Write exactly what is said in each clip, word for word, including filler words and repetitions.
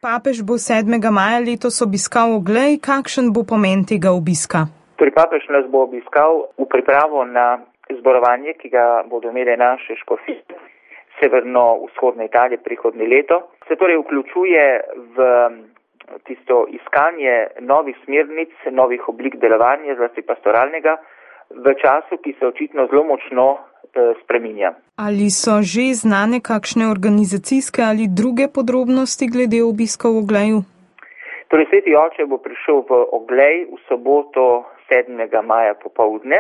Papež bo sedmega maja letos obiskal Oglej. Kakšen bo pomen tega obiska? Torej, papež nas bo obiskal v pripravo na zborovanje, ki ga bodo imeli naše škofije severno-vzhodne Italije prihodnje leto. Se torej vključuje v tisto iskanje novih smernic, novih oblik delovanja, zlasti pastoralnega, v času, ki se očitno zelo močno spreminja. Ali so že znane kakšne organizacijske ali druge podrobnosti glede obiska v Ogleju? Torej, sveti oče bo prišel v Oglej v soboto sedmega maja popoldne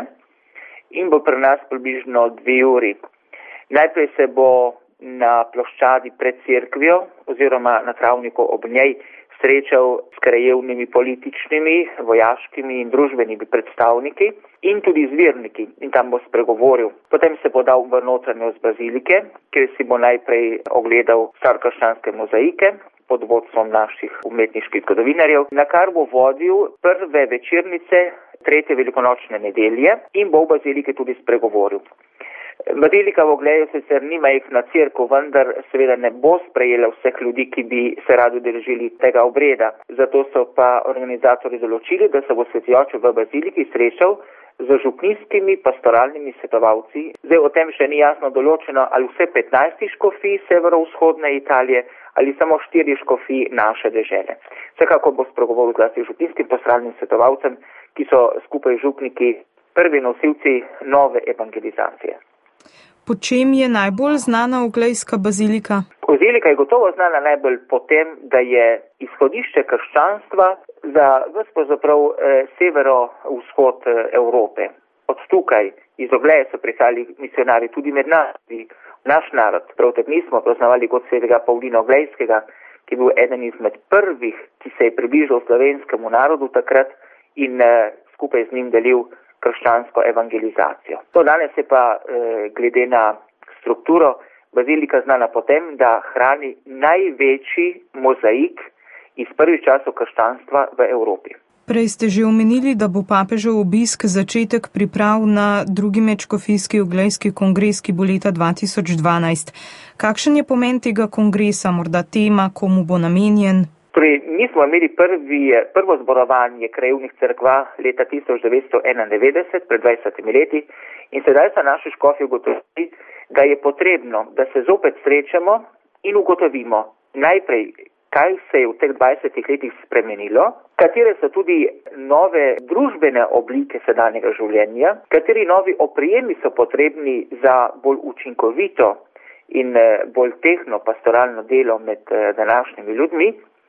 in bo pri nas približno dve uri. Najprej se bo na ploščadi pred cerkvijo oziroma na travniku ob njej srečal s krajevnimi političnimi, vojaškimi in družbenimi predstavniki in tudi z verniki in tam bo spregovoril. Potem se bo dal v notranjost bazilike, kjer si bo najprej ogledal starokraščanske mozaike pod vodstvom naših umetniških zgodovinarjev, na kar bo vodil prve večernice tretje velikonočne nedelje in bo v bazilike tudi spregovoril. Bazilika v Ogleju sicer ni majhna cerkev, vendar seveda ne bo sprejela vseh ljudi, ki bi se radi udeležili tega obreda. Zato so pa organizatorji določili, da se bo sveti oče v baziliki srečal z župnijskimi pastoralnimi svetovalci. Zdaj o tem še ni jasno določeno, ali vse petnajst škofij severovzhodne Italije ali samo štiri škofij naše dežele. Vsekakor bo spregovoril zlasti župnijskim pastoralnim svetovalcem, ki so skupaj župniki prvi nosilci nove evangelizacije. Po čem je najbolj znana oglejska bazilika? Bazilika je gotovo znana najbolj po tem, da je izhodišče krščanstva za ves pravzaprav eh, severo-vzhod Evrope. Od tukaj iz Ogleja so prihajali misionarji tudi med nas, naš narod. Prav tako mi smo poznavali kot svetega Pavlina Oglejskega, ki je bil eden izmed prvih, ki se je približal slovenskemu narodu takrat in eh, skupaj z njim delil krščansko evangelizacijo. To danes je pa eh, glede na strukturo bazilika znana po tem, da hrani največji mozaik iz prvih časov krščanstva v Evropi. Prej ste že omenili, da bo papežev obisk začetek priprav na drugi medškofijski oglejski kongres, ki bo leta dva tisoč dvanajst. Kakšen je pomen tega kongresa, morda tema, komu bo namenjen? Torej, mi smo imeli prvi, prvo zborovanje krajevnih cerkva leta tisoč devetsto enaindevetdeset, pred dvajsetimi leti, in sedaj so naši škofi ugotovili, da je potrebno, da se zopet srečamo in ugotovimo najprej, kaj se je v teh dvajsetih letih spremenilo, katere so tudi nove družbene oblike sedanjega življenja, kateri novi oprijemi so potrebni za bolj učinkovito in bolj tehno pastoralno delo med današnjimi ljudmi.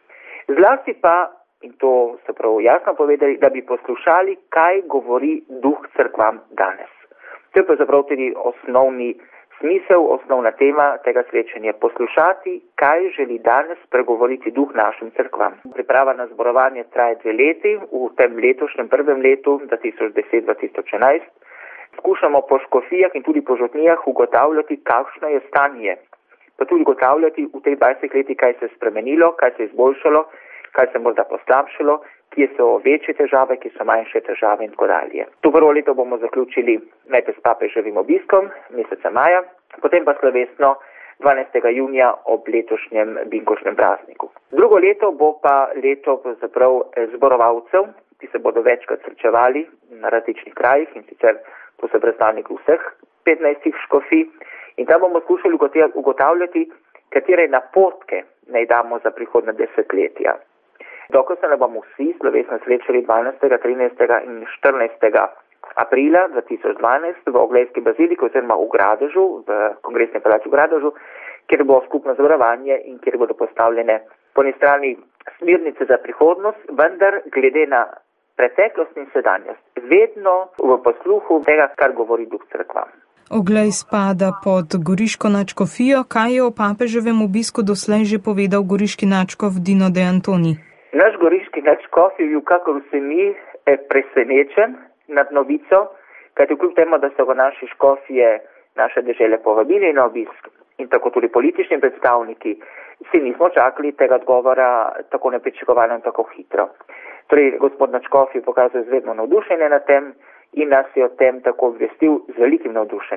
Zlasti pa, in to so prav jasno povedali, da bi poslušali, kaj govori duh cerkvam danes. To je pa zaprav tudi osnovni smisel, osnovna tema tega srečanja. Poslušati, kaj želi danes pregovoriti duh našim cerkvam. Priprava na zborovanje traje dve leti, v tem letošnjem prvem letu, dva tisoč deset do dva tisoč enajst. Skušamo po škofijah in tudi po župnijah ugotavljati, kakšno je stanje. Pa tudi ugotavljati v teh dvajsetih letih, kaj se je spremenilo, kaj se je izboljšalo, kaj se je morda poslabšalo, kje so večje težave, kje so manjše težave in tako dalje. To prvo leto bomo zaključili najprej s papeževim obiskom meseca maja, potem pa slovesno dvanajstega junija ob letošnjem binkošnem prazniku. Drugo leto bo pa leto pravzaprav zborovalcev, ki se bodo večkrat srečevali na različnih krajih, in sicer to so predstavniki vseh petnajstih škofij. In tam bomo skušali ugotavljati, katere napotke naj damo za prihodnja desetletja. Dokler se ne bomo vsi slovesno srečali dvanajstega, trinajstega in štirinajstega aprila dva tisoč dvanajst v Oglejski baziliki oziroma v Gradežu, v kongresni palači v Gradežu, kjer bo skupno zborovanje in kjer bodo postavljene po eni strani smernice za prihodnost, vendar glede na preteklost in sedanjost, vedno v posluhu tega, kar govori duh cerkvam. Oglej spada pod goriško nadškofijo. Kaj je o papeževem obisku doslej že povedal goriški nadškof Dino De Antoni? Naš goriški nadškof je bil, kakor vse mi, presenečen nad novico, kajti kljub temu, da so v naši škofije naše dežele povabili na obisk in tako tudi politični predstavniki, si nismo čakali tega odgovora tako nepričakovano in tako hitro. Torej, gospod nadškof je pokazal izredno navdušenje na tem in nas je o tem tako obvestil z velikim navdušenjem.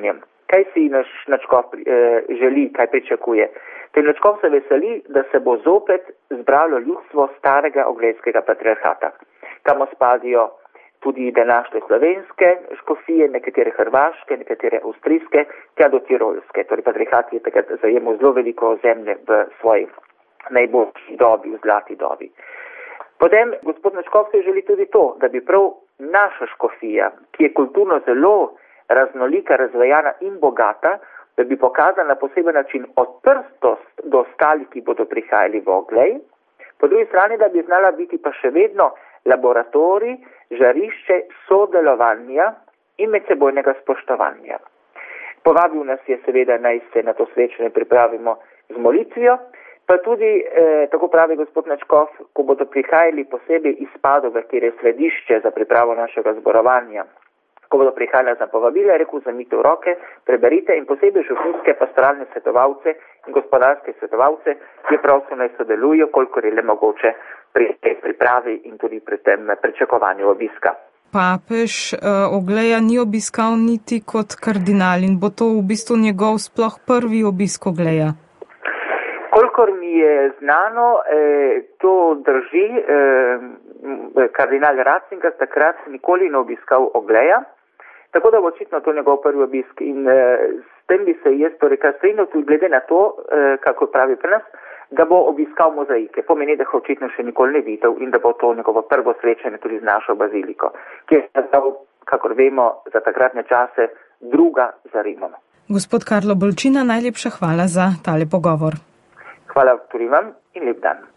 Kaj si naš načkov eh, želi, kaj pričakuje? Tej načkov se veseli, da se bo zopet zbralo ljudstvo starega oglejskega patriarhata, kamo spadijo tudi današnje slovenske škofije, nekatere hrvaške, nekatere avstrijske, tja do tirolske. Torej patriarhat je takrat zajemal zelo veliko zemlje v svoji najboljši dobi, v zlati dobi. Potem gospod Načkov se želi tudi to, da bi prav naša škofija, ki je kulturno zelo raznolika, razvejana in bogata, da bi pokazala na poseben način odprtost do ostalih, ki bodo prihajali v Oglej, po drugi strani, da bi znala biti pa še vedno laboratorij, žarišče sodelovanja in medsebojnega spoštovanja. Povabil nas je seveda, naj se na to srečanje pripravimo z molitvijo, pa tudi, eh, tako pravi gospod Načkov, ko bodo prihajali posebej iz Padove, kjer je središče za pripravo našega zborovanja, ko bodo prihajali za povabile, je rekel, zamite v roke, preberite in posebej župnijske pastoralne svetovalce in gospodarske svetovalce, ki prosto naj sodelujo, kolikor je le mogoče pri tej pripravi in tudi pri tem pričakovanju obiska. Papež uh, Ogleja ni obiskal niti kot kardinal in bo to v bistvu njegov sploh prvi obisk Ogleja. Kolikor mi je znano, eh, to drži, eh, kardinal Ratzinger takrat nikoli ne obiskal Ogleja, tako da bo očitno to njegov prvi obisk in eh, s tem bi se jaz torej kar strinjal tudi glede na to, eh, kako pravi pri nas, da bo obiskal mozaike. Pomeni, da ga očitno še nikoli ne videl in da bo to njegovo prvo srečanje tudi z našo baziliko, ki je nastal, kakor vemo, za takratne čase druga za Rimom. Gospod Karlo Bolčina, najlepša hvala za tale pogovor. Hvala tudi vam in lep dan.